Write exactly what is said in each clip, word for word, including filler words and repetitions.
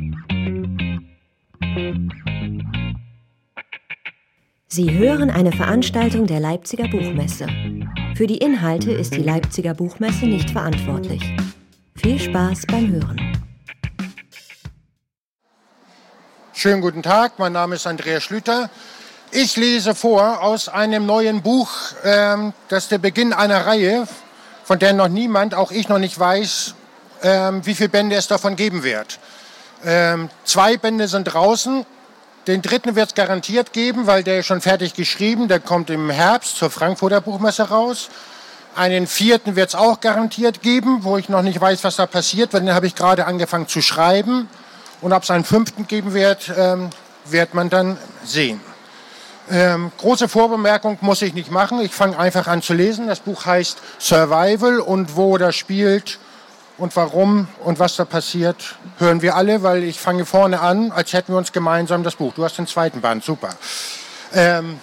Sie hören eine Veranstaltung der Leipziger Buchmesse. Für die Inhalte ist die Leipziger Buchmesse nicht verantwortlich. Viel Spaß beim Hören. Schönen guten Tag, mein Name ist Andreas Schlüter. Ich lese vor aus einem neuen Buch, ähm, das ist der Beginn einer Reihe, von der noch niemand, auch ich noch nicht weiß, ähm, wie viele Bände es davon geben wird. Ähm, zwei Bände sind draußen. Den dritten wird es garantiert geben, weil der ist schon fertig geschrieben. Der kommt im Herbst zur Frankfurter Buchmesse raus. Einen vierten wird es auch garantiert geben, wo ich noch nicht weiß, was da passiert, weil den habe ich gerade angefangen zu schreiben. Und ob es einen fünften geben wird, ähm, wird man dann sehen. Ähm, große Vorbemerkung muss ich nicht machen. Ich fange einfach an zu lesen. Das Buch heißt Survival, und wo das spielt und warum und was da passiert, hören wir alle, weil ich fange vorne an, als hätten wir uns gemeinsam das Buch. Du hast den zweiten Band, super. Ähm,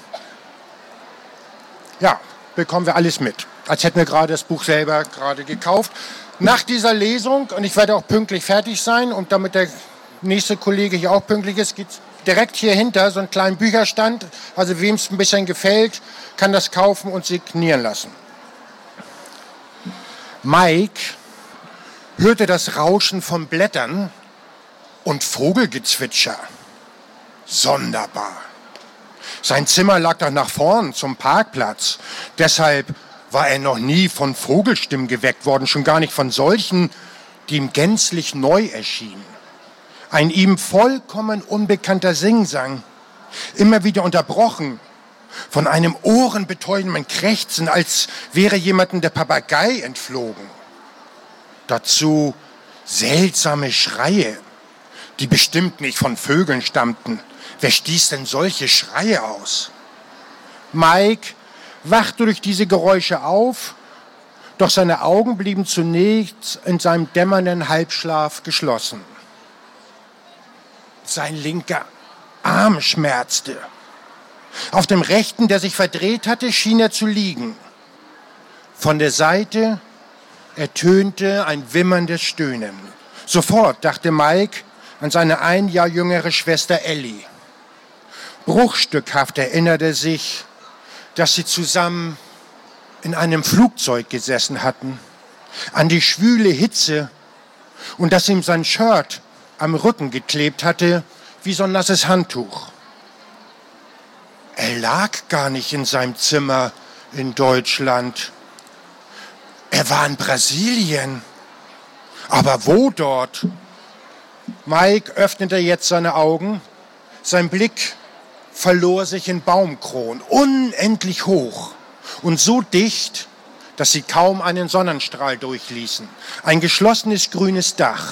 ja, bekommen wir alles mit. Als hätten wir gerade das Buch selber gerade gekauft. Nach dieser Lesung, und ich werde auch pünktlich fertig sein, und damit der nächste Kollege hier auch pünktlich ist, geht es direkt hier hinter so einen kleinen Bücherstand. Also wem es ein bisschen gefällt, kann das kaufen und signieren lassen. Mike hörte das Rauschen von Blättern und Vogelgezwitscher. Sonderbar. Sein Zimmer lag doch nach vorn zum Parkplatz. Deshalb war er noch nie von Vogelstimmen geweckt worden, schon gar nicht von solchen, die ihm gänzlich neu erschienen. Ein ihm vollkommen unbekannter Singsang, immer wieder unterbrochen von einem ohrenbetäubenden Krächzen, als wäre jemandem der Papagei entflogen. Dazu seltsame Schreie, die bestimmt nicht von Vögeln stammten. Wer stieß denn solche Schreie aus? Mike wachte durch diese Geräusche auf, doch seine Augen blieben zunächst in seinem dämmernden Halbschlaf geschlossen. Sein linker Arm schmerzte. Auf dem rechten, der sich verdreht hatte, schien er zu liegen. Von der Seite ertönte ein wimmerndes Stöhnen. Sofort dachte Mike an seine ein Jahr jüngere Schwester Ellie. Bruchstückhaft erinnerte er sich, dass sie zusammen in einem Flugzeug gesessen hatten, an die schwüle Hitze und dass ihm sein Shirt am Rücken geklebt hatte wie so ein nasses Handtuch. Er lag gar nicht in seinem Zimmer in Deutschland. Er war in Brasilien. Aber wo dort? Mike öffnete jetzt seine Augen. Sein Blick verlor sich in Baumkronen, unendlich hoch und so dicht, dass sie kaum einen Sonnenstrahl durchließen. Ein geschlossenes grünes Dach.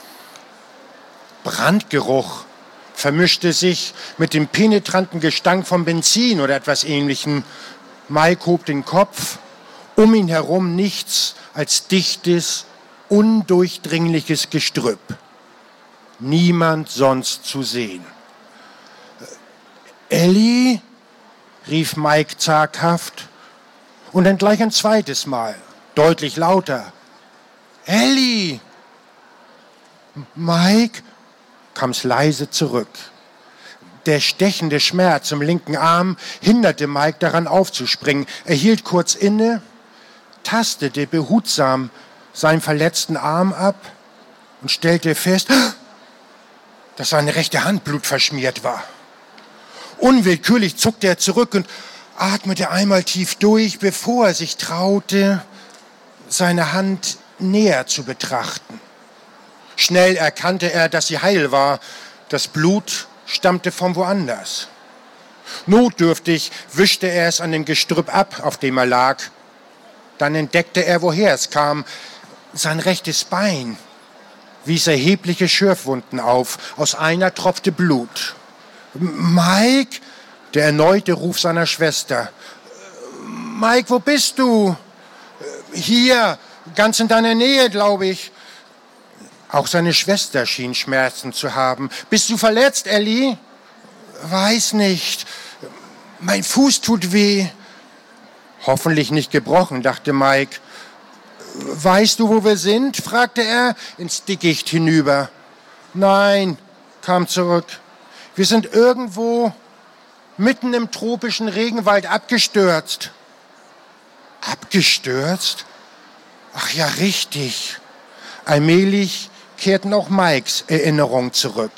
Brandgeruch vermischte sich mit dem penetranten Gestank von Benzin oder etwas Ähnlichem. Mike hob den Kopf. Um ihn herum nichts als dichtes, undurchdringliches Gestrüpp. Niemand sonst zu sehen. »Ellie?« rief Mike zaghaft und dann gleich ein zweites Mal, deutlich lauter. »Ellie!« »Mike?« kam es leise zurück. Der stechende Schmerz im linken Arm hinderte Mike daran aufzuspringen. Er hielt kurz inne, tastete behutsam seinen verletzten Arm ab und stellte fest, dass seine rechte Hand blutverschmiert war. Unwillkürlich zuckte er zurück und atmete einmal tief durch, bevor er sich traute, seine Hand näher zu betrachten. Schnell erkannte er, dass sie heil war. Das Blut stammte von woanders. Notdürftig wischte er es an dem Gestrüpp ab, auf dem er lag. Dann entdeckte er, woher es kam. Sein rechtes Bein wies erhebliche Schürfwunden auf. Aus einer tropfte Blut. »Mike?« Der erneute Ruf seiner Schwester. »Mike, wo bist du?« »Hier, ganz in deiner Nähe, glaube ich.« Auch seine Schwester schien Schmerzen zu haben. »Bist du verletzt, Ellie?« »Weiß nicht. Mein Fuß tut weh.« Hoffentlich nicht gebrochen, dachte Mike. »Weißt du, wo wir sind?« fragte er ins Dickicht hinüber. Nein, kam zurück. Wir sind irgendwo mitten im tropischen Regenwald abgestürzt. Abgestürzt? Ach ja, richtig. Allmählich kehrten auch Mikes Erinnerungen zurück.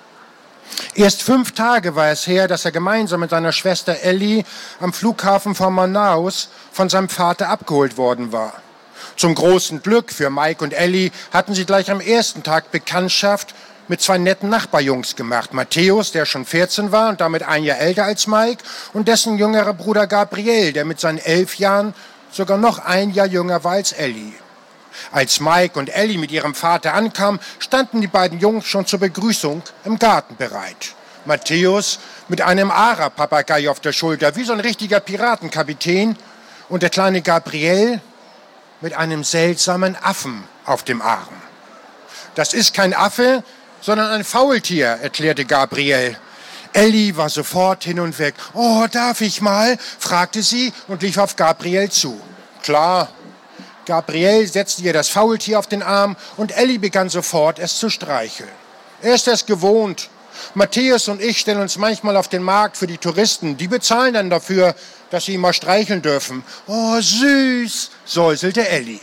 Erst fünf Tage war es her, dass er gemeinsam mit seiner Schwester Ellie am Flughafen von Manaus von seinem Vater abgeholt worden war. Zum großen Glück für Mike und Ellie hatten sie gleich am ersten Tag Bekanntschaft mit zwei netten Nachbarjungs gemacht. Matthäus, der schon vierzehn war und damit ein Jahr älter als Mike, und dessen jüngerer Bruder Gabriel, der mit seinen elf Jahren sogar noch ein Jahr jünger war als Ellie. Als Mike und Ellie mit ihrem Vater ankamen, standen die beiden Jungs schon zur Begrüßung im Garten bereit. Matthäus mit einem Ara-Papagei auf der Schulter, wie so ein richtiger Piratenkapitän, und der kleine Gabriel mit einem seltsamen Affen auf dem Arm. Das ist kein Affe, sondern ein Faultier, erklärte Gabriel. Ellie war sofort hin und weg. Oh, darf ich mal? Fragte sie und lief auf Gabriel zu. Klar. Gabriel setzte ihr das Faultier auf den Arm und Ellie begann sofort, es zu streicheln. Er ist es gewohnt. Matthäus und ich stellen uns manchmal auf den Markt für die Touristen. Die bezahlen dann dafür, dass sie ihn mal streicheln dürfen. Oh, süß, säuselte Ellie.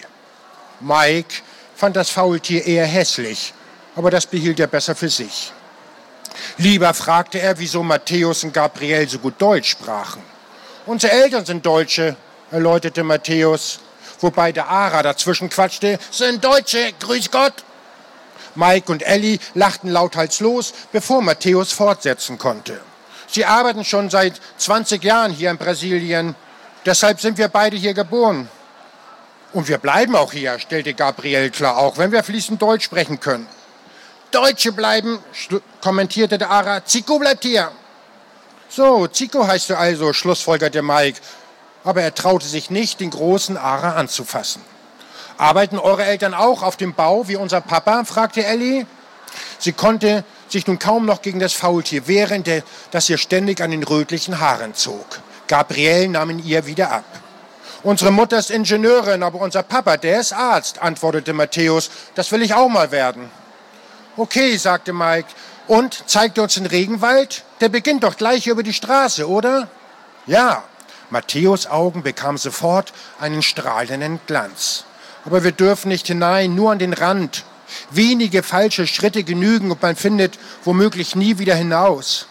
Mike fand das Faultier eher hässlich, aber das behielt er besser für sich. Lieber fragte er, wieso Matthäus und Gabriel so gut Deutsch sprachen. Unsere Eltern sind Deutsche, erläuterte Matthäus, wobei der Ara dazwischen quatschte, sind Deutsche, grüß Gott. Mike und Ellie lachten lauthals los, bevor Matthäus fortsetzen konnte. Sie arbeiten schon seit zwanzig Jahren hier in Brasilien, deshalb sind wir beide hier geboren. Und wir bleiben auch hier, stellte Gabriel klar, auch wenn wir fließend Deutsch sprechen können. Deutsche bleiben, kommentierte der Ara, Zico bleibt hier. So, Zico heißt du also, schlussfolgerte Mike. Aber er traute sich nicht, den großen Ara anzufassen. Arbeiten eure Eltern auch auf dem Bau wie unser Papa? Fragte Ellie. Sie konnte sich nun kaum noch gegen das Faultier wehren, das ihr ständig an den rötlichen Haaren zog. Gabriel nahm ihn ihr wieder ab. Unsere Mutter ist Ingenieurin, aber unser Papa, der ist Arzt, antwortete Matthäus. Das will ich auch mal werden. Okay, sagte Mike. Und, zeigt uns den Regenwald? Der beginnt doch gleich über die Straße, oder? Ja. Matthäus' Augen bekamen sofort einen strahlenden Glanz. Aber wir dürfen nicht hinein, nur an den Rand. Wenige falsche Schritte genügen und man findet womöglich nie wieder hinaus.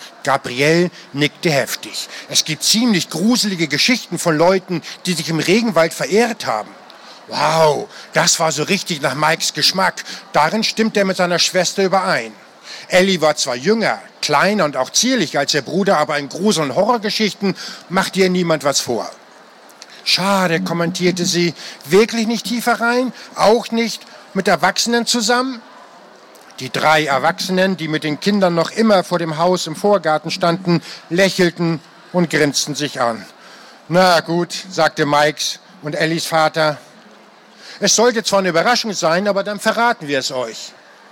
Gabriel nickte heftig. Es gibt ziemlich gruselige Geschichten von Leuten, die sich im Regenwald verirrt haben. Wow, das war so richtig nach Mikes Geschmack. Darin stimmt er mit seiner Schwester überein. Ellie war zwar jünger, kleiner und auch zierlicher als ihr Bruder, aber in Grusel- und Horrorgeschichten macht ihr niemand was vor. Schade, kommentierte sie, wirklich nicht tiefer rein, auch nicht mit Erwachsenen zusammen? Die drei Erwachsenen, die mit den Kindern noch immer vor dem Haus im Vorgarten standen, lächelten und grinsten sich an. Na gut, sagte Mikes und Ellies Vater. Es sollte zwar eine Überraschung sein, aber dann verraten wir es euch.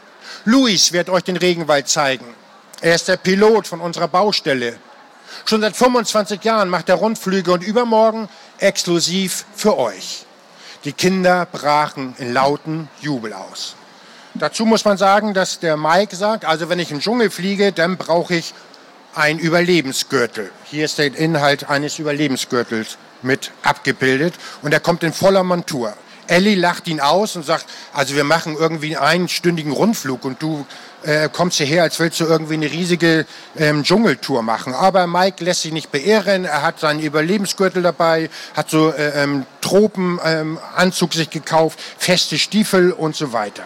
Luis wird euch den Regenwald zeigen. Er ist der Pilot von unserer Baustelle. Schon seit fünfundzwanzig Jahren macht er Rundflüge und übermorgen exklusiv für euch. Die Kinder brachen in lauten Jubel aus. Dazu muss man sagen, dass der Mike sagt, also wenn ich in den Dschungel fliege, dann brauche ich einen Überlebensgürtel. Hier ist der Inhalt eines Überlebensgürtels mit abgebildet und er kommt in voller Montur. Ellie lacht ihn aus und sagt, also wir machen irgendwie einen einstündigen Rundflug und du äh, kommst hierher, als willst du irgendwie eine riesige ähm, Dschungeltour machen. Aber Mike lässt sich nicht beirren, er hat seinen Überlebensgürtel dabei, hat so äh, ähm, Tropenanzug ähm, sich gekauft, feste Stiefel und so weiter.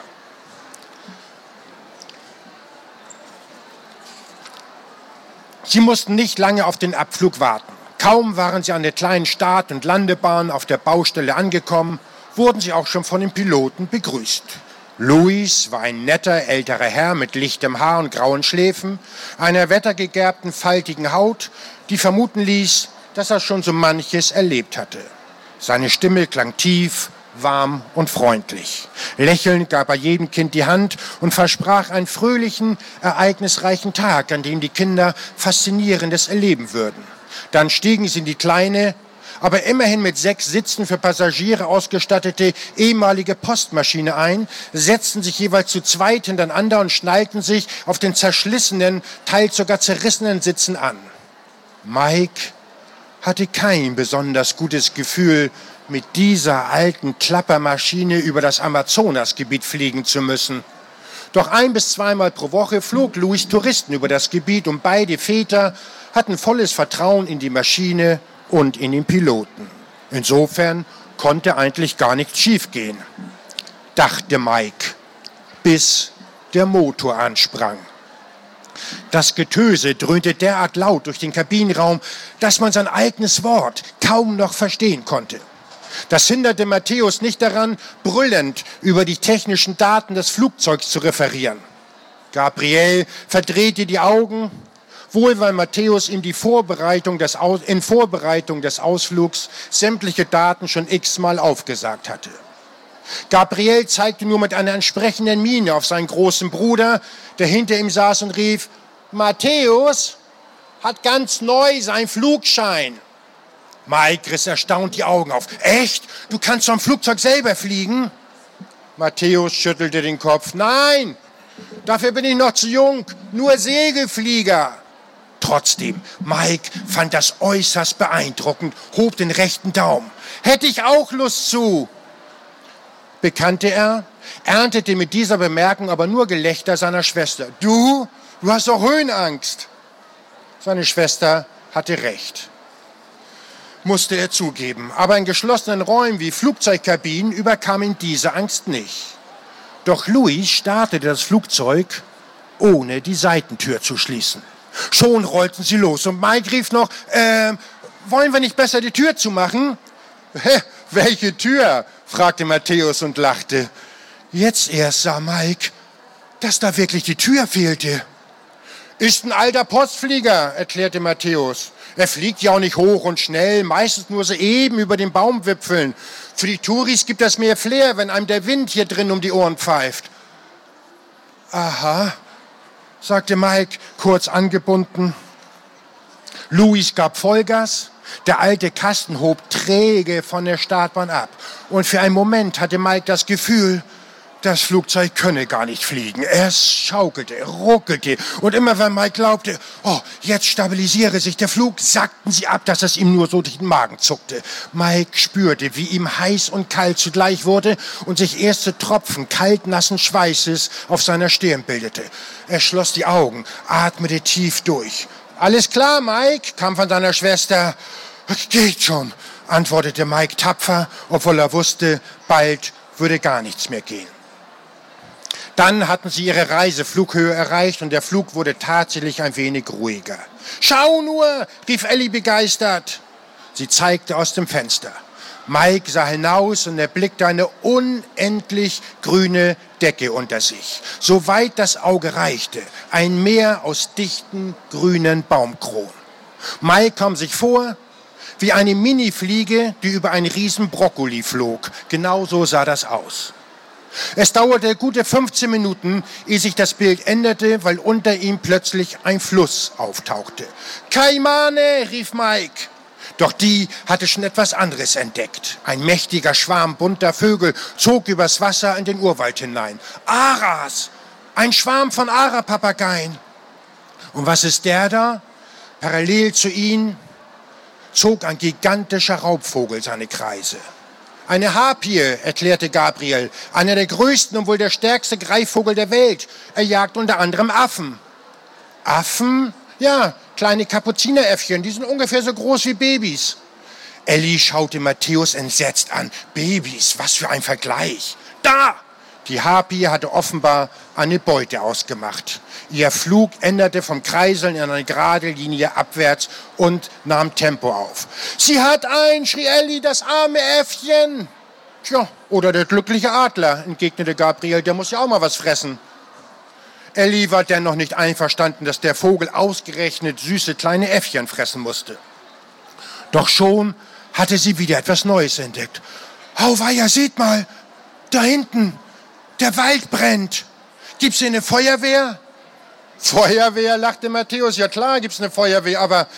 Sie mussten nicht lange auf den Abflug warten. Kaum waren sie an der kleinen Start- und Landebahn auf der Baustelle angekommen, wurden sie auch schon von den Piloten begrüßt. Luis war ein netter, älterer Herr mit lichtem Haar und grauen Schläfen, einer wettergegerbten, faltigen Haut, die vermuten ließ, dass er schon so manches erlebt hatte. Seine Stimme klang tief, warm und freundlich. Lächelnd gab er jedem Kind die Hand und versprach einen fröhlichen, ereignisreichen Tag, an dem die Kinder Faszinierendes erleben würden. Dann stiegen sie in die kleine, aber immerhin mit sechs Sitzen für Passagiere ausgestattete ehemalige Postmaschine ein, setzten sich jeweils zu zweit hintereinander und schnallten sich auf den zerschlissenen, teils sogar zerrissenen Sitzen an. Mike hatte kein besonders gutes Gefühl, mit dieser alten Klappermaschine über das Amazonasgebiet fliegen zu müssen. Doch ein- bis zweimal pro Woche flog Louis Touristen über das Gebiet und beide Väter hatten volles Vertrauen in die Maschine und in den Piloten. Insofern konnte eigentlich gar nichts schiefgehen, dachte Mike, bis der Motor ansprang. Das Getöse dröhnte derart laut durch den Kabinenraum, dass man sein eigenes Wort kaum noch verstehen konnte. Das hinderte Matthäus nicht daran, brüllend über die technischen Daten des Flugzeugs zu referieren. Gabriel verdrehte die Augen, wohl weil Matthäus ihm die Vorbereitung des Aus- in Vorbereitung des Ausflugs sämtliche Daten schon x-mal aufgesagt hatte. Gabriel zeigte nur mit einer entsprechenden Miene auf seinen großen Bruder, der hinter ihm saß und rief: Matthäus hat ganz neu seinen Flugschein. Mike riss erstaunt die Augen auf. Echt? Du kannst vom Flugzeug selber fliegen? Matthäus schüttelte den Kopf. Nein, dafür bin ich noch zu jung. Nur Segelflieger. Trotzdem, Mike fand das äußerst beeindruckend, hob den rechten Daumen. Hätte ich auch Lust zu, bekannte er, erntete mit dieser Bemerkung aber nur Gelächter seiner Schwester. Du? Du hast doch Höhenangst. Seine Schwester hatte recht, musste er zugeben. Aber in geschlossenen Räumen wie Flugzeugkabinen überkam ihn diese Angst nicht. Doch Louis startete das Flugzeug, ohne die Seitentür zu schließen. Schon rollten sie los und Mike rief noch, äh, wollen wir nicht besser die Tür zumachen? Hä, welche Tür? Fragte Matthäus und lachte. Jetzt erst sah Mike, dass da wirklich die Tür fehlte. Ist ein alter Postflieger, erklärte Matthäus. Er fliegt ja auch nicht hoch und schnell, meistens nur so eben über den Baumwipfeln. Für die Touris gibt das mehr Flair, wenn einem der Wind hier drin um die Ohren pfeift. Aha, sagte Mike, kurz angebunden. Louis gab Vollgas. Der alte Kasten hob träge von der Startbahn ab. Und für einen Moment hatte Mike das Gefühl, das Flugzeug könne gar nicht fliegen. Es schaukelte, ruckelte. Und immer wenn Mike glaubte, oh, jetzt stabilisiere sich der Flug, sackten sie ab, dass es ihm nur so durch den Magen zuckte. Mike spürte, wie ihm heiß und kalt zugleich wurde und sich erste Tropfen kaltnassen Schweißes auf seiner Stirn bildete. Er schloss die Augen, atmete tief durch. Alles klar, Mike, kam von seiner Schwester. Geht schon, antwortete Mike tapfer, obwohl er wusste, bald würde gar nichts mehr gehen. Dann hatten sie ihre Reiseflughöhe erreicht und der Flug wurde tatsächlich ein wenig ruhiger. Schau nur, rief Ellie begeistert. Sie zeigte aus dem Fenster. Mike sah hinaus und erblickte eine unendlich grüne Decke unter sich. So weit das Auge reichte, ein Meer aus dichten, grünen Baumkronen. Mike kam sich vor wie eine Minifliege, die über einen riesen Brokkoli flog. Genau so sah das aus. Es dauerte gute fünfzehn Minuten, ehe sich das Bild änderte, weil unter ihm plötzlich ein Fluss auftauchte. Kaimane, rief Mike. Doch die hatte schon etwas anderes entdeckt. Ein mächtiger Schwarm bunter Vögel zog übers Wasser in den Urwald hinein. Aras, ein Schwarm von Ara-Papageien. Und was ist der da? Parallel zu ihnen zog ein gigantischer Raubvogel seine Kreise. Eine Harpie, erklärte Gabriel, einer der größten und wohl der stärkste Greifvogel der Welt. Er jagt unter anderem Affen. Affen? Ja, kleine Kapuzineräffchen, die sind ungefähr so groß wie Babys. Ellie schaute Matthäus entsetzt an. Babys, was für ein Vergleich. Da! Die Harpie hatte offenbar eine Beute ausgemacht. Ihr Flug änderte vom Kreiseln in eine gerade Linie abwärts und nahm Tempo auf. Sie hat ein, schrie Ellie, das arme Äffchen. Tja, oder der glückliche Adler, entgegnete Gabriel, der muss ja auch mal was fressen. Ellie war dennoch nicht einverstanden, dass der Vogel ausgerechnet süße kleine Äffchen fressen musste. Doch schon hatte sie wieder etwas Neues entdeckt. Auweia, seht mal, da hinten, der Wald brennt. Gibt's hier eine Feuerwehr? Feuerwehr, lachte Matthäus. Ja klar gibt's eine Feuerwehr, aber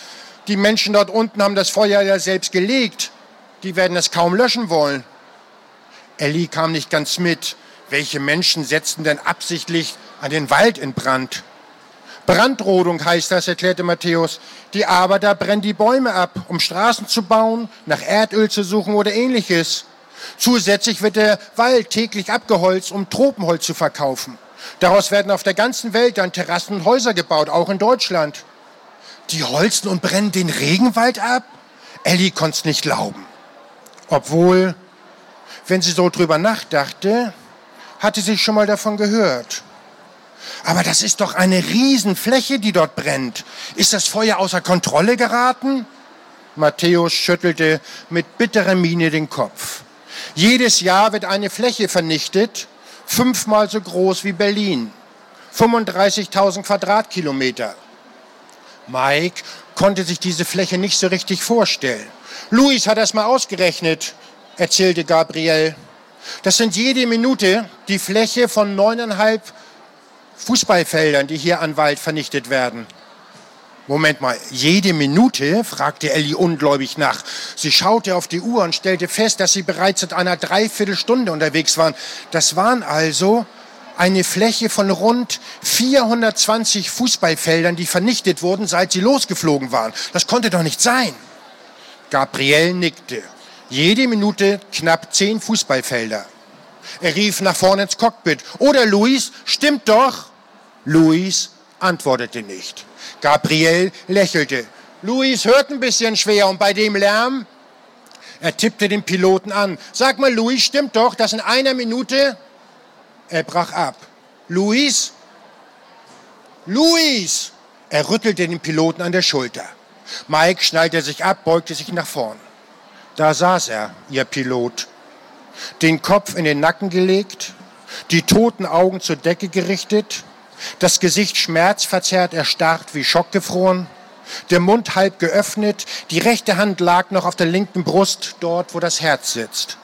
Die Menschen dort unten haben das Feuer ja selbst gelegt. Die werden es kaum löschen wollen. Elli kam nicht ganz mit. Welche Menschen setzten denn absichtlich an den Wald in Brand? Brandrodung heißt das, erklärte Matthäus. Die Arbeiter brennen die Bäume ab, um Straßen zu bauen, nach Erdöl zu suchen oder ähnliches. Zusätzlich wird der Wald täglich abgeholzt, um Tropenholz zu verkaufen. Daraus werden auf der ganzen Welt dann Terrassen und Häuser gebaut, auch in Deutschland. Die holzen und brennen den Regenwald ab? Elli konnte es nicht glauben. Obwohl, wenn sie so drüber nachdachte, hatte sie schon mal davon gehört. Aber das ist doch eine Riesenfläche, die dort brennt. Ist das Feuer außer Kontrolle geraten? Matthäus schüttelte mit bitterer Miene den Kopf. Jedes Jahr wird eine Fläche vernichtet, fünfmal so groß wie Berlin. fünfunddreißigtausend Quadratkilometer. Mike konnte sich diese Fläche nicht so richtig vorstellen. Luis hat das mal ausgerechnet, erzählte Gabriel. Das sind jede Minute die Fläche von neuneinhalb Fußballfeldern, die hier an Wald vernichtet werden. Moment mal, jede Minute? Fragte Elli ungläubig nach. Sie schaute auf die Uhr und stellte fest, dass sie bereits seit einer Dreiviertelstunde unterwegs waren. Das waren also eine Fläche von rund vierhundertzwanzig Fußballfeldern, die vernichtet wurden, seit sie losgeflogen waren. Das konnte doch nicht sein. Gabriel nickte. Jede Minute knapp zehn Fußballfelder. Er rief nach vorne ins Cockpit. Oder Luis, stimmt doch. Luis antwortete nicht. Gabriel lächelte. Luis hört ein bisschen schwer und bei dem Lärm? Er tippte den Piloten an. Sag mal, Luis, stimmt doch, dass in einer Minute... Er brach ab. Luis? Luis! Er rüttelte den Piloten an der Schulter. Mike schnallte sich ab, beugte sich nach vorn. Da saß er, ihr Pilot. Den Kopf in den Nacken gelegt, die toten Augen zur Decke gerichtet, das Gesicht schmerzverzerrt erstarrt wie schockgefroren, der Mund halb geöffnet, die rechte Hand lag noch auf der linken Brust, dort, wo das Herz sitzt.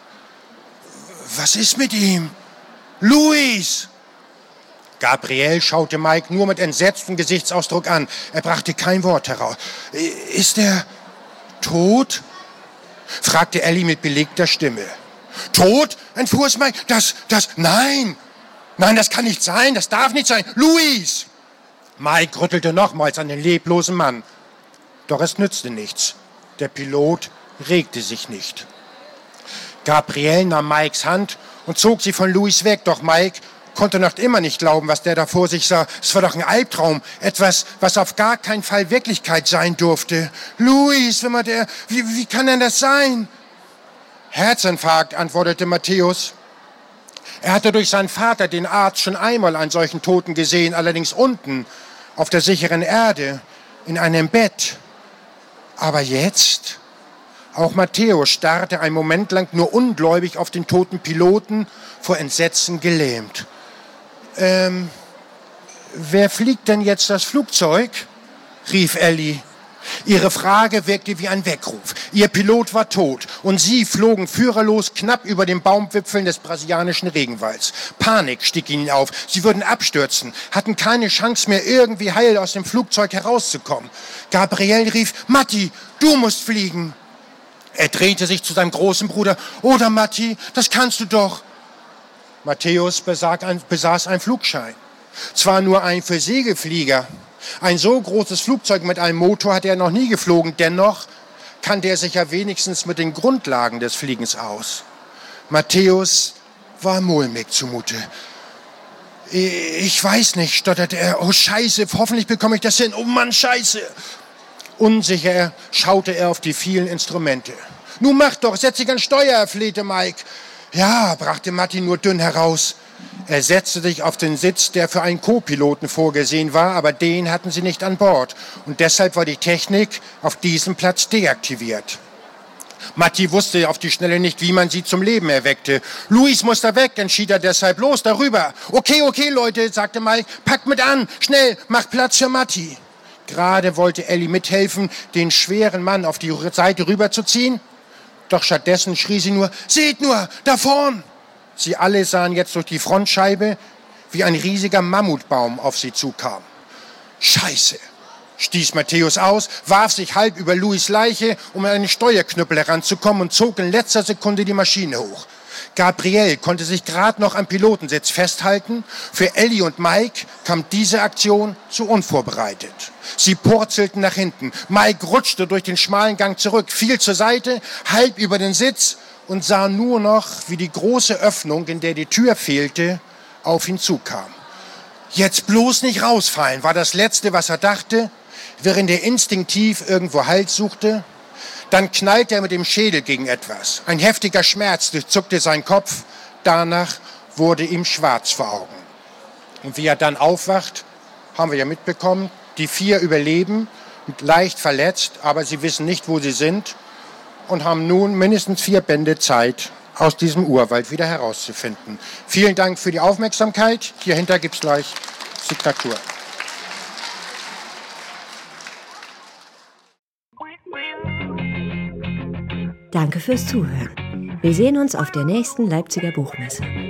Was ist mit ihm? Luis! Gabriel schaute Mike nur mit entsetztem Gesichtsausdruck an. Er brachte kein Wort heraus. Ist er tot? Fragte Elli mit belegter Stimme. Tot? Entfuhr es Mike. Das, das, nein! Nein, das kann nicht sein, das darf nicht sein. Luis! Mike rüttelte nochmals an den leblosen Mann. Doch es nützte nichts. Der Pilot regte sich nicht. Gabriel nahm Mikes Hand und zog sie von Luis weg. Doch Mike konnte noch immer nicht glauben, was der da vor sich sah. Es war doch ein Albtraum. Etwas, was auf gar keinen Fall Wirklichkeit sein durfte. Luis, wenn man der, wie, wie kann denn das sein? Herzinfarkt, antwortete Matthäus. Er hatte durch seinen Vater, den Arzt, schon einmal einen solchen Toten gesehen, allerdings unten, auf der sicheren Erde, in einem Bett. Aber jetzt? Auch Matthäus starrte einen Moment lang nur ungläubig auf den toten Piloten, vor Entsetzen gelähmt. Ähm, wer fliegt denn jetzt das Flugzeug? Rief Elli. Ihre Frage wirkte wie ein Weckruf. Ihr Pilot war tot und sie flogen führerlos knapp über den Baumwipfeln des brasilianischen Regenwalds. Panik stieg ihnen auf. Sie würden abstürzen, hatten keine Chance mehr, irgendwie heil aus dem Flugzeug herauszukommen. Gabriel rief, Matti, du musst fliegen. Er drehte sich zu seinem großen Bruder. Oder Matti, das kannst du doch. Matthäus besaß einen Flugschein. Zwar nur ein für Segelflieger. Ein so großes Flugzeug mit einem Motor hat er noch nie geflogen. Dennoch kannte er sich ja wenigstens mit den Grundlagen des Fliegens aus. Matthäus war mulmig zumute. Ich weiß nicht, stotterte er. Oh Scheiße, hoffentlich bekomme ich das hin. Oh Mann, Scheiße. Unsicher schaute er auf die vielen Instrumente. Nun mach doch, setz dich an Steuer, flehte Mike. Ja, brachte Matti nur dünn heraus. Er setzte sich auf den Sitz, der für einen Co-Piloten vorgesehen war, aber den hatten sie nicht an Bord. Und deshalb war die Technik auf diesem Platz deaktiviert. Matti wusste auf die Schnelle nicht, wie man sie zum Leben erweckte. Luis muss da weg, entschied er deshalb. Los, darüber. Okay, okay, Leute, sagte Mike, packt mit an. Schnell, macht Platz für Matti. Gerade wollte Elli mithelfen, den schweren Mann auf die Seite rüberzuziehen. Doch stattdessen schrie sie nur, seht nur, da vorn. Sie alle sahen jetzt durch die Frontscheibe, wie ein riesiger Mammutbaum auf sie zukam. Scheiße. stieß Matthäus aus, warf sich halb über Louis Leiche, um an einen Steuerknüppel heranzukommen und zog in letzter Sekunde die Maschine hoch. Gabrielle konnte sich gerade noch am Pilotensitz festhalten. Für Elli und Mike kam diese Aktion zu unvorbereitet. Sie purzelten nach hinten. Mike rutschte durch den schmalen Gang zurück, fiel zur Seite, halb über den Sitz und sah nur noch, wie die große Öffnung, in der die Tür fehlte, auf ihn zukam. Jetzt bloß nicht rausfallen, war das Letzte, was er dachte, während er instinktiv irgendwo Halt suchte. Dann knallte er mit dem Schädel gegen etwas. Ein heftiger Schmerz durchzuckte seinen Kopf. Danach wurde ihm schwarz vor Augen. Und wie er dann aufwacht, haben wir ja mitbekommen, die vier überleben, leicht verletzt, aber sie wissen nicht, wo sie sind und haben nun mindestens vier Bände Zeit, aus diesem Urwald wieder herauszufinden. Vielen Dank für die Aufmerksamkeit. Hierhinter gibt es gleich Signatur. Danke fürs Zuhören. Wir sehen uns auf der nächsten Leipziger Buchmesse.